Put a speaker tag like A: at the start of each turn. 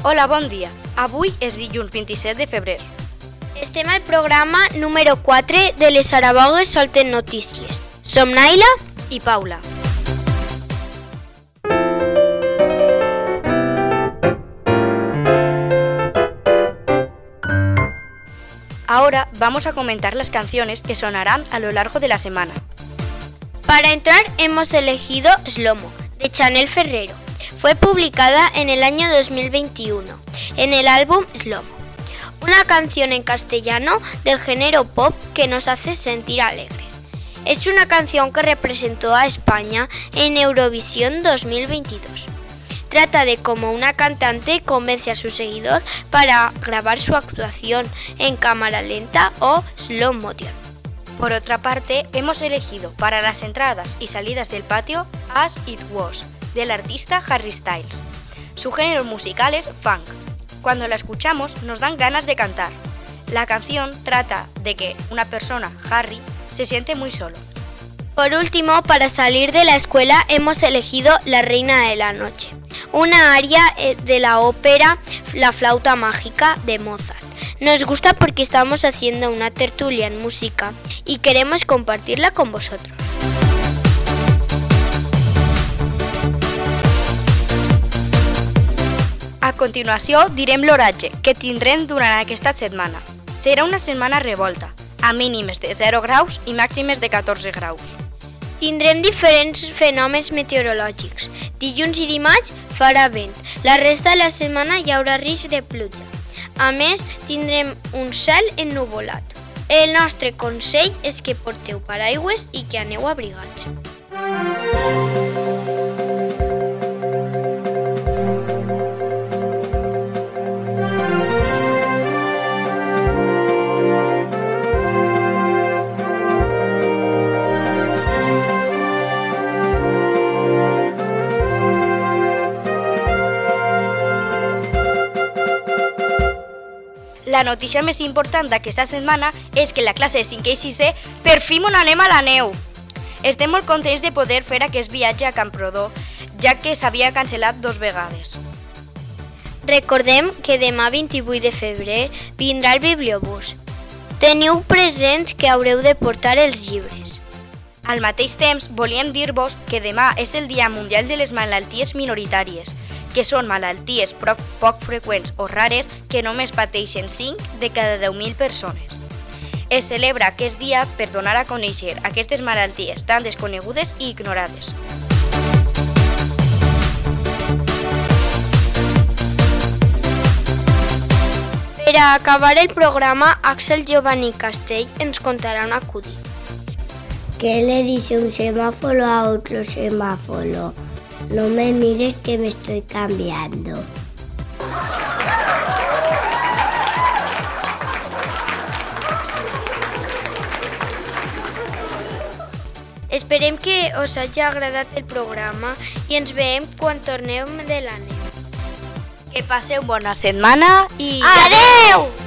A: Hola, bon dia. Avui és dilluns 27 de febrer.
B: Estem al programa número 4 de les Saragogues Solten Notícies. Som Naila
A: i Paula. Ahora vamos a comentar las canciones que sonarán a lo largo de la semana.
B: Para entrar hemos elegido Slomo, de Chanel Ferrero. Fue publicada en el año 2021, en el álbum Slomo. Una canción en castellano del género pop que nos hace sentir alegres. Es una canción que representó a España en Eurovisión 2022. Trata de cómo una cantante convence a su seguidor para grabar su actuación en cámara lenta o slow motion.
A: Por otra parte, hemos elegido para las entradas y salidas del patio As It Was, del artista Harry Styles. Su género musical es funk. Cuando la escuchamos nos dan ganas de cantar. La canción trata de que una persona, Harry, se siente muy solo.
B: Por último, para salir de la escuela hemos elegido La Reina de la Noche, una aria de la ópera La Flauta Mágica de Mozart. Nos gusta porque estamos haciendo una tertulia en música y queremos compartirla con vosotros.
A: A continuació direm l'oratge que tindrem durant aquesta setmana. Serà una setmana revolta, a mínimes de 0 graus i màximes de 14 graus.
B: Tindrem diferents fenòmens meteorològics. Dilluns i dimarts farà vent. La resta de la setmana hi haurà risc de pluja. A més, tindrem un cel ennuvolat. El nostre consell és que porteu paraigües i que aneu abrigats.
A: La notícia més important d'aquesta setmana és que la classe de 5è i 6è per fi on anem a la neu. Estem molt contents de poder fer aquest viatge a Camprodó, ja que s'havia cancel·lat 2 vegades.
B: Recordem que demà 28 de febrer vindrà el bibliobús. Teniu present que haureu de portar els llibres.
A: Al mateix temps, volíem dir-vos que demà és el Dia Mundial de les Malalties Minoritàries, que són malalties poc freqüents o rares que només pateixen 5 de cada 10.000 persones. Es celebra aquest dia per donar a conèixer aquestes malalties tan desconegudes i ignorades.
B: Per a acabar el programa, Axel Giovanni Castell ens contarà un acudit.
C: ¿Qué le dice un semáforo a otro semáforo? No me mires que me estoy cambiando.
B: Esperem que us hagi agradat el programa i ens veiem quan tornem de la neu.
A: Que passeu bona setmana i...
B: Adeu!